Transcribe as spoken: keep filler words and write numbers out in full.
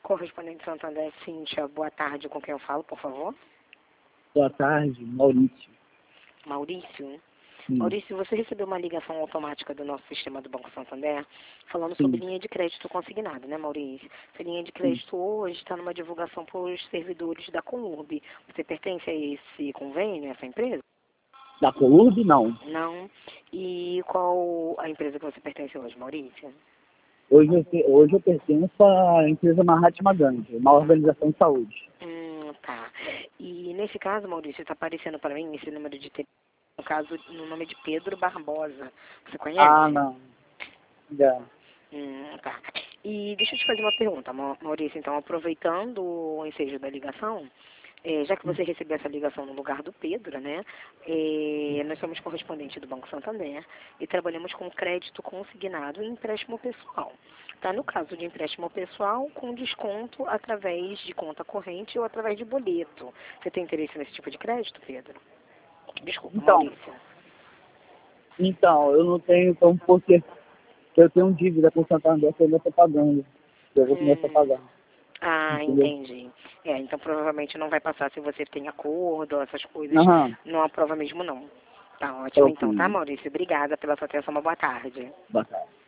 correspondente Santander, Cíntia, boa tarde, com quem eu falo, por favor? Boa tarde, Maurício. Maurício? Sim. Maurício, você recebeu uma ligação automática do nosso sistema do Banco Santander falando Sim. sobre linha de crédito consignado, né, Maurício? Essa linha de crédito Sim. hoje está numa divulgação para os servidores da Colurb. Você pertence a esse convênio, a essa empresa? Da Colurb, não. Não. E qual a empresa que você pertence hoje, Maurício? Hoje eu, hoje eu pertenço à empresa Mahatma Gandhi, uma organização de saúde. Hum, tá. E nesse caso, Maurício, está aparecendo para mim esse número de telefone, no caso, no nome de Pedro Barbosa. Você conhece? Ah, não. Já. Hum, tá. E deixa eu te fazer uma pergunta, Ma- Maurício. Então, aproveitando o ensejo da ligação, eh, já que você recebeu essa ligação no lugar do Pedro, né? eh, nós somos correspondente do Banco Santander e trabalhamos com crédito consignado e empréstimo pessoal. Tá? No caso de empréstimo pessoal, com desconto através de conta corrente ou através de boleto. Você tem interesse nesse tipo de crédito, Pedro? Desculpa, Então, Maurício. então, eu não tenho como, porque eu tenho dívida com o Santander que eu ainda estou pagando. Que eu vou começar a Hum. pagar. Ah, Entendeu? entendi. É, então provavelmente não vai passar se você tem acordo, essas coisas. Aham. Não aprova mesmo, não. Tá ótimo então, tá, Ok. Maurício? Obrigada pela sua atenção. Uma boa tarde. Boa tarde.